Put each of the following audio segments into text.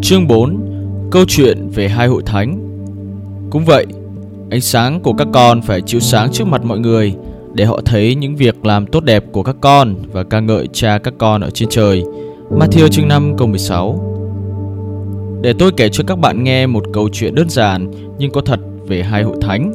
Chương 4. Câu chuyện về hai hội thánh. Cũng vậy, ánh sáng của các con phải chiếu sáng trước mặt mọi người, để họ thấy những việc làm tốt đẹp của các con và ca ngợi Cha các con ở trên trời. Ma-thi-ơ chương 5 câu 16. Để tôi kể cho các bạn nghe một câu chuyện đơn giản nhưng có thật về hai hội thánh.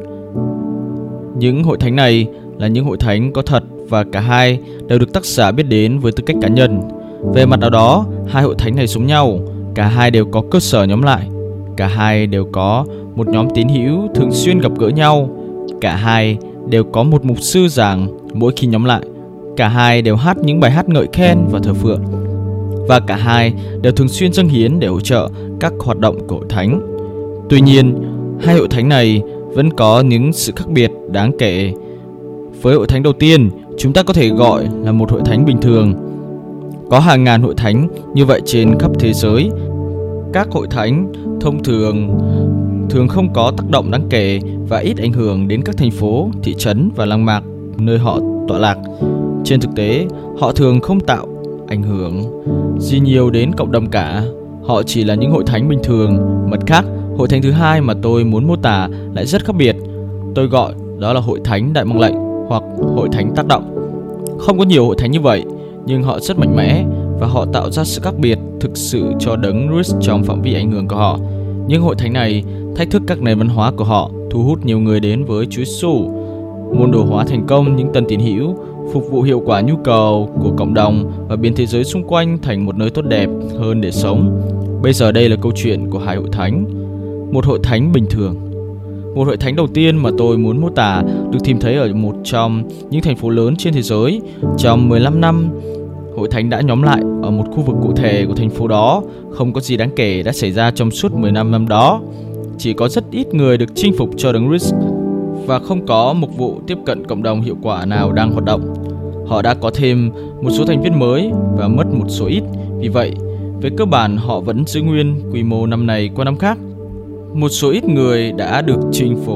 Những hội thánh này là những hội thánh có thật, và cả hai đều được tác giả biết đến với tư cách cá nhân. Về mặt nào đó, hai hội thánh này giống nhau. Cả hai đều có cơ sở nhóm lại. Cả hai đều có một nhóm tín hữu thường xuyên gặp gỡ nhau. Cả hai đều có một mục sư giảng mỗi khi nhóm lại. Cả hai đều hát những bài hát ngợi khen và thờ phượng. Và cả hai đều thường xuyên dâng hiến để hỗ trợ các hoạt động của hội thánh. Tuy nhiên, hai hội thánh này vẫn có những sự khác biệt đáng kể. Với hội thánh đầu tiên, chúng ta có thể gọi là một hội thánh bình thường. Có hàng ngàn hội thánh như vậy trên khắp thế giới. Các hội thánh thông thường không có tác động đáng kể và ít ảnh hưởng đến các thành phố, thị trấn và làng mạc nơi họ tọa lạc. Trên thực tế, họ thường không tạo ảnh hưởng gì nhiều đến cộng đồng cả. Họ chỉ là những hội thánh bình thường. Mặt khác, hội thánh thứ hai mà tôi muốn mô tả lại rất khác biệt. Tôi gọi đó là hội thánh đại mong lệnh hoặc hội thánh tác động. Không có nhiều hội thánh như vậy, nhưng họ rất mạnh mẽ và họ tạo ra sự khác biệt thực sự cho đấng Christ trong phạm vi ảnh hưởng của họ. Những hội thánh này thách thức các nền văn hóa của họ, thu hút nhiều người đến với Chúa Giêsu, môn đồ hóa thành công những tân tín hữu, phục vụ hiệu quả nhu cầu của cộng đồng và biến thế giới xung quanh thành một nơi tốt đẹp hơn để sống. Bây giờ đây là câu chuyện của hai hội thánh. Một hội thánh bình thường. Một hội thánh đầu tiên mà tôi muốn mô tả được tìm thấy ở một trong những thành phố lớn trên thế giới. Trong 15 năm, hội thánh đã nhóm lại ở một khu vực cụ thể của thành phố đó. Không có gì đáng kể đã xảy ra trong suốt 15 năm đó. Chỉ có rất ít người được chinh phục cho đấng Christ và không có một vụ tiếp cận cộng đồng hiệu quả nào đang hoạt động. Họ đã có thêm một số thành viên mới và mất một số ít. Vì vậy, về cơ bản họ vẫn giữ nguyên quy mô năm này qua năm khác. Một số ít người đã được chinh phục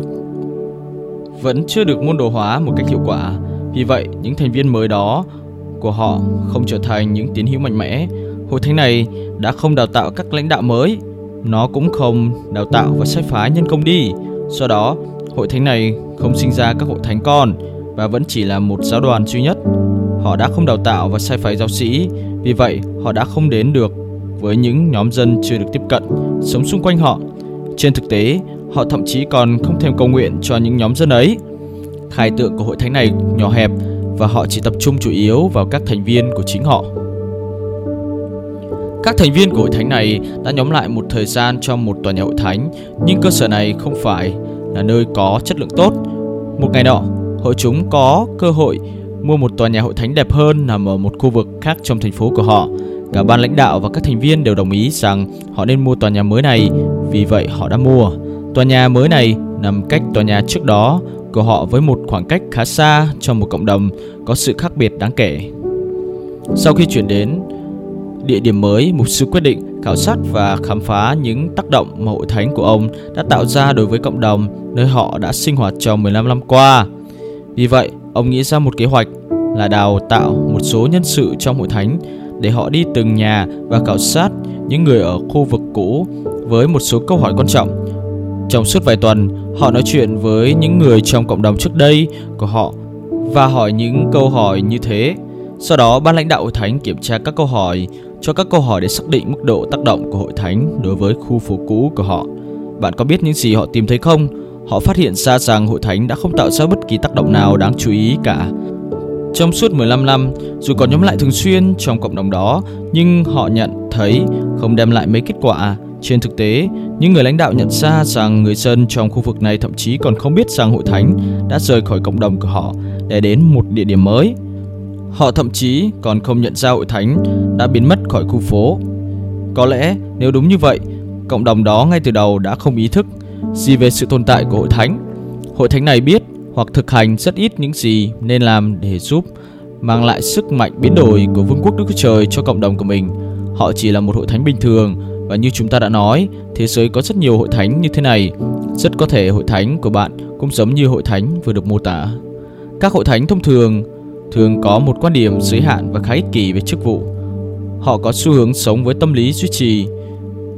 vẫn chưa được môn đồ hóa một cách hiệu quả. Vì vậy, những thành viên mới đó của họ không trở thành những tín hữu mạnh mẽ. Hội thánh này đã không đào tạo các lãnh đạo mới. Nó cũng không đào tạo và sai phái nhân công đi. Do đó, hội thánh này không sinh ra các hội thánh con và vẫn chỉ là một giáo đoàn duy nhất. Họ đã không đào tạo và sai phái giáo sĩ. Vì vậy, họ đã không đến được với những nhóm dân chưa được tiếp cận, sống xung quanh họ. Trên thực tế, họ thậm chí còn không thèm cầu nguyện cho những nhóm dân ấy. Khai tượng của hội thánh này nhỏ hẹp và họ chỉ tập trung chủ yếu vào các thành viên của chính họ. Các thành viên của hội thánh này đã nhóm lại một thời gian trong một tòa nhà hội thánh, nhưng cơ sở này không phải là nơi có chất lượng tốt. Một ngày nọ, hội chúng có cơ hội mua một tòa nhà hội thánh đẹp hơn nằm ở một khu vực khác trong thành phố của họ. Cả ban lãnh đạo và các thành viên đều đồng ý rằng họ nên mua tòa nhà mới này. Vì vậy họ đã mua. Tòa nhà mới này nằm cách tòa nhà trước đó của họ với một khoảng cách khá xa trong một cộng đồng có sự khác biệt đáng kể. Sau khi chuyển đến địa điểm mới, mục sư quyết định khảo sát và khám phá những tác động mà hội thánh của ông đã tạo ra đối với cộng đồng nơi họ đã sinh hoạt trong 15 năm qua. Vì vậy, ông nghĩ ra một kế hoạch là đào tạo một số nhân sự trong hội thánh để họ đi từng nhà và khảo sát những người ở khu vực cũ với một số câu hỏi quan trọng. Trong suốt vài tuần, họ nói chuyện với những người trong cộng đồng trước đây của họ và hỏi những câu hỏi như thế. Sau đó, ban lãnh đạo hội thánh kiểm tra các câu hỏi để xác định mức độ tác động của hội thánh đối với khu phố cũ của họ. Bạn có biết những gì họ tìm thấy không? Họ phát hiện ra rằng hội thánh đã không tạo ra bất kỳ tác động nào đáng chú ý cả. Trong suốt 15 năm, dù có nhóm lại thường xuyên trong cộng đồng đó, nhưng họ nhận thấy không đem lại mấy kết quả. Trên thực tế, những người lãnh đạo nhận ra rằng người dân trong khu vực này thậm chí còn không biết rằng hội thánh đã rời khỏi cộng đồng của họ để đến một địa điểm mới. Họ thậm chí còn không nhận ra hội thánh đã biến mất khỏi khu phố. Có lẽ nếu đúng như vậy, cộng đồng đó ngay từ đầu đã không ý thức gì về sự tồn tại của hội thánh. Hội thánh này biết hoặc thực hành rất ít những gì nên làm để giúp mang lại sức mạnh biến đổi của vương quốc Đức Chúa Trời cho cộng đồng của mình. Họ chỉ là một hội thánh bình thường, và như chúng ta đã nói, thế giới có rất nhiều hội thánh như thế này. Rất có thể hội thánh của bạn cũng giống như hội thánh vừa được mô tả. Các hội thánh thông thường có một quan điểm giới hạn và khá ích kỷ về chức vụ. Họ có xu hướng sống với tâm lý duy trì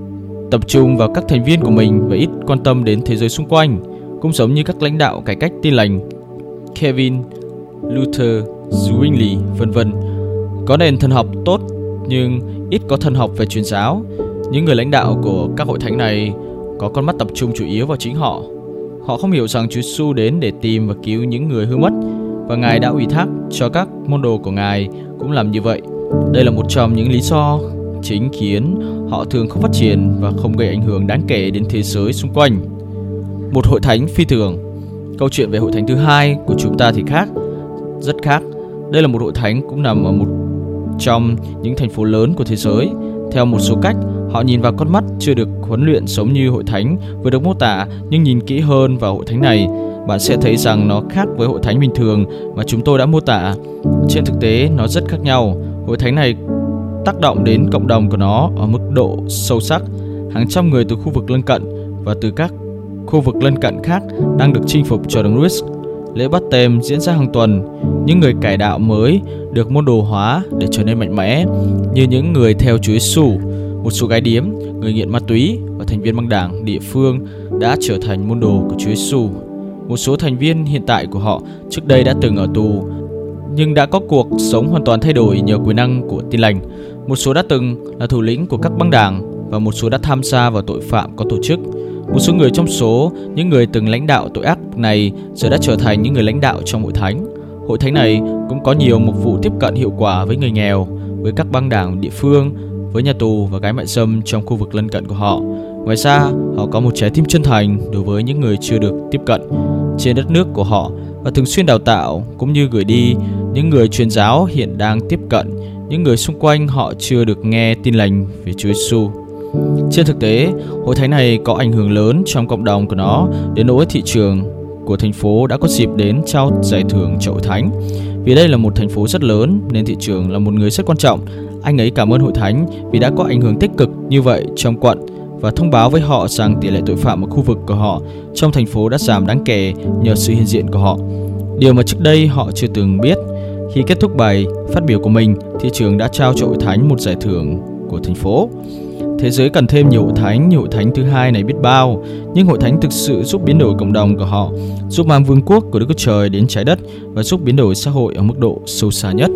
tập trung vào các thành viên của mình và ít quan tâm đến thế giới xung quanh, cũng giống như các lãnh đạo cải cách Tin lành Kevin, Luther, Zwingli, vân vân. Có nền thần học tốt nhưng ít có thần học về truyền giáo. Những người lãnh đạo của các hội thánh này có con mắt tập trung chủ yếu vào chính họ. Họ không hiểu rằng Chúa Giêsu đến để tìm và cứu những người hư mất, và Ngài đã ủy thác cho các môn đồ của Ngài cũng làm như vậy. Đây là một trong những lý do chính khiến họ thường không phát triển và không gây ảnh hưởng đáng kể đến thế giới xung quanh. Một hội thánh phi thường. Câu chuyện về hội thánh thứ hai của chúng ta thì khác, rất khác. Đây là một hội thánh cũng nằm ở một trong những thành phố lớn của thế giới. Theo một số cách, họ nhìn vào con mắt chưa được huấn luyện giống như hội thánh vừa được mô tả, nhưng nhìn kỹ hơn vào hội thánh này, bạn sẽ thấy rằng nó khác với hội thánh bình thường mà chúng tôi đã mô tả. Trên thực tế, nó rất khác nhau. Hội thánh này tác động đến cộng đồng của nó ở mức độ sâu sắc. Hàng trăm người từ khu vực lân cận và từ các khu vực lân cận khác đang được chinh phục cho Đấng Christ. Lễ báp têm diễn ra hàng tuần. Những người cải đạo mới được môn đồ hóa để trở nên mạnh mẽ, như những người theo Chúa Giêsu. Một số gái điếm, người nghiện ma túy và thành viên băng đảng địa phương đã trở thành môn đồ của Chúa Giêsu. Một số thành viên hiện tại của họ trước đây đã từng ở tù, nhưng đã có cuộc sống hoàn toàn thay đổi nhờ quyền năng của Tin lành. Một số đã từng là thủ lĩnh của các băng đảng và một số đã tham gia vào tội phạm có tổ chức. Một số người trong số những người từng lãnh đạo tội ác này giờ đã trở thành những người lãnh đạo trong hội thánh. Hội thánh này cũng có nhiều mục vụ tiếp cận hiệu quả với người nghèo, với các băng đảng địa phương, với nhà tù và gái mại dâm trong khu vực lân cận của họ. Ngoài ra, họ có một trái tim chân thành đối với những người chưa được tiếp cận trên đất nước của họ và thường xuyên đào tạo cũng như gửi đi những người truyền giáo hiện đang tiếp cận những người xung quanh họ chưa được nghe tin lành về Chúa Giêsu. Trên thực tế, hội thánh này có ảnh hưởng lớn trong cộng đồng của nó, đến nỗi thị trường của thành phố đã có dịp đến trao giải thưởng cho hội thánh. Vì đây là một thành phố rất lớn nên thị trường là một người rất quan trọng. Anh ấy cảm ơn hội thánh vì đã có ảnh hưởng tích cực như vậy trong quận và thông báo với họ rằng tỷ lệ tội phạm ở khu vực của họ trong thành phố đã giảm đáng kể nhờ sự hiện diện của họ. Điều mà trước đây họ chưa từng biết. Khi kết thúc bài phát biểu của mình, thị trường đã trao cho hội thánh một giải thưởng của thành phố. Thế giới cần thêm nhiều hội thánh như hội thánh thứ hai này biết bao, nhưng hội thánh thực sự giúp biến đổi cộng đồng của họ, giúp mang vương quốc của Đức Chúa Trời đến trái đất và giúp biến đổi xã hội ở mức độ sâu xa nhất.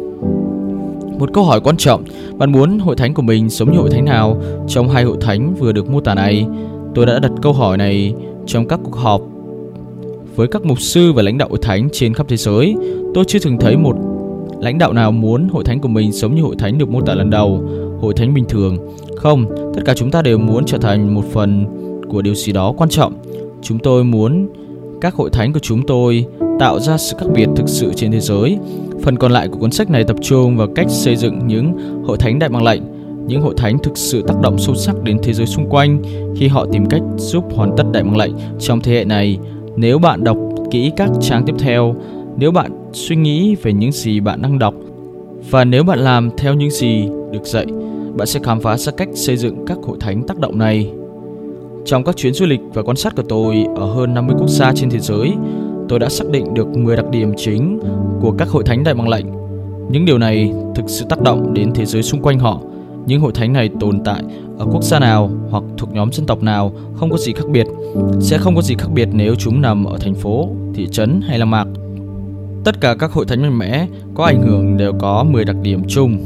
Một câu hỏi quan trọng, bạn muốn hội thánh của mình giống như hội thánh nào trong hai hội thánh vừa được mô tả này? Tôi đã đặt câu hỏi này trong các cuộc họp với các mục sư và lãnh đạo hội thánh trên khắp thế giới. Tôi chưa từng thấy một lãnh đạo nào muốn hội thánh của mình giống như hội thánh được mô tả lần đầu, hội thánh bình thường. Không, tất cả chúng ta đều muốn trở thành một phần của điều gì đó quan trọng. Chúng tôi muốn các hội thánh của chúng tôi tạo ra sự khác biệt thực sự trên thế giới. Phần còn lại của cuốn sách này tập trung vào cách xây dựng những hội thánh đại mạng lệnh, những hội thánh thực sự tác động sâu sắc đến thế giới xung quanh khi họ tìm cách giúp hoàn tất đại mạng lệnh trong thế hệ này. Nếu bạn đọc kỹ các trang tiếp theo, nếu bạn suy nghĩ về những gì bạn đang đọc và nếu bạn làm theo những gì được dạy, bạn sẽ khám phá ra cách xây dựng các hội thánh tác động này. Trong các chuyến du lịch và quan sát của tôi ở hơn 50 quốc gia trên thế giới, tôi đã xác định được 10 đặc điểm chính của các hội thánh đại mạng lệnh. Những điều này thực sự tác động đến thế giới xung quanh họ. Những hội thánh này tồn tại ở quốc gia nào hoặc thuộc nhóm dân tộc nào không có gì khác biệt. Sẽ không có gì khác biệt nếu chúng nằm ở thành phố, thị trấn hay là mạc. Tất cả các hội thánh mạnh mẽ có ảnh hưởng đều có 10 đặc điểm chung.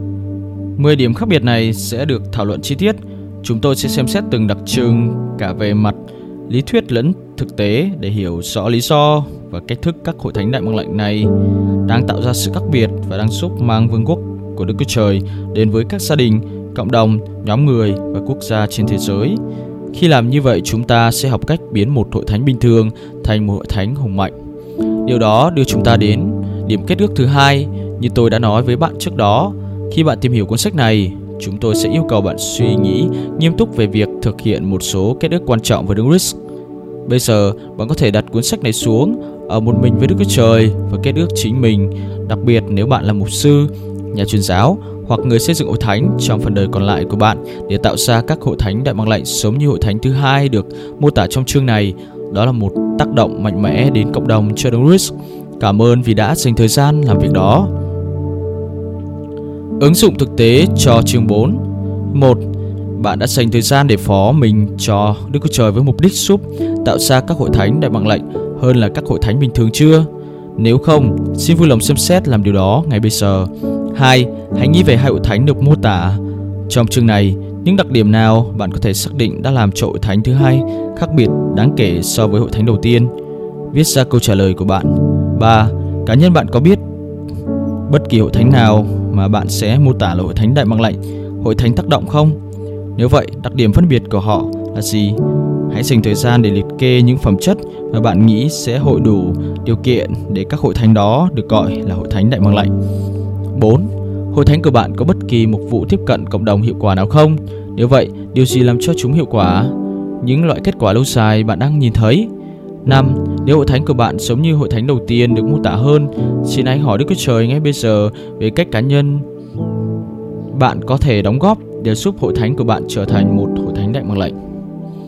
10 điểm khác biệt này sẽ được thảo luận chi tiết. Chúng tôi sẽ xem xét từng đặc trưng cả về mặt lý thuyết lẫn thực tế để hiểu rõ lý do và cách thức các hội thánh đại mạng lệnh này đang tạo ra sự khác biệt và đang giúp mang vương quốc của Đức Chúa Trời đến với các gia đình, cộng đồng, nhóm người và quốc gia trên thế giới. Khi làm như vậy, chúng ta sẽ học cách biến một hội thánh bình thường thành một hội thánh hùng mạnh. Điều đó đưa chúng ta đến điểm kết ước thứ hai. Như tôi đã nói với bạn trước đó, khi bạn tìm hiểu cuốn sách này, chúng tôi sẽ yêu cầu bạn suy nghĩ nghiêm túc về việc thực hiện một số kết ước quan trọng với Đấng Christ. Bây giờ, bạn có thể đặt cuốn sách này xuống ở một mình với Đức Chúa Trời và kết ước chính mình, đặc biệt nếu bạn là mục sư, nhà truyền giáo hoặc người xây dựng hội thánh trong phần đời còn lại của bạn để tạo ra các hội thánh đại mạng lệnh giống như hội thánh thứ hai được mô tả trong chương này. Đó là một tác động mạnh mẽ đến cộng đồng cho Đấng Christ. Cảm ơn vì đã dành thời gian làm việc đó. Ứng dụng thực tế cho chương 4. 1. bạn đã dành thời gian để phó mình cho Đức Chúa Trời với mục đích giúp tạo ra các hội thánh đại mạng lệnh hơn là các hội thánh bình thường chưa? Nếu không, xin vui lòng xem xét làm điều đó ngay bây giờ. 2. Hãy nghĩ về hai hội thánh được mô tả. Trong chương này, những đặc điểm nào bạn có thể xác định đã làm cho hội thánh thứ hai khác biệt đáng kể so với hội thánh đầu tiên? Viết ra câu trả lời của bạn. 3. Cá nhân bạn có biết bất kỳ hội thánh nào mà bạn sẽ mô tả là hội thánh đại mạng lệnh, hội thánh tác động không? Nếu vậy, đặc điểm phân biệt của họ là gì? Hãy dành thời gian để liệt kê những phẩm chất mà bạn nghĩ sẽ hội đủ điều kiện để các hội thánh đó được gọi là hội thánh đại mạng lệnh. 4. Hội thánh của bạn có bất kỳ một vụ tiếp cận cộng đồng hiệu quả nào không? Nếu vậy, điều gì làm cho chúng hiệu quả? Những loại kết quả lâu dài bạn đang nhìn thấy. 5. Nếu hội thánh của bạn giống như hội thánh đầu tiên được mô tả hơn, xin hãy hỏi Đức Chúa Trời ngay bây giờ về cách cá nhân bạn có thể đóng góp để giúp hội thánh của bạn trở thành một hội thánh đại mạng lệnh.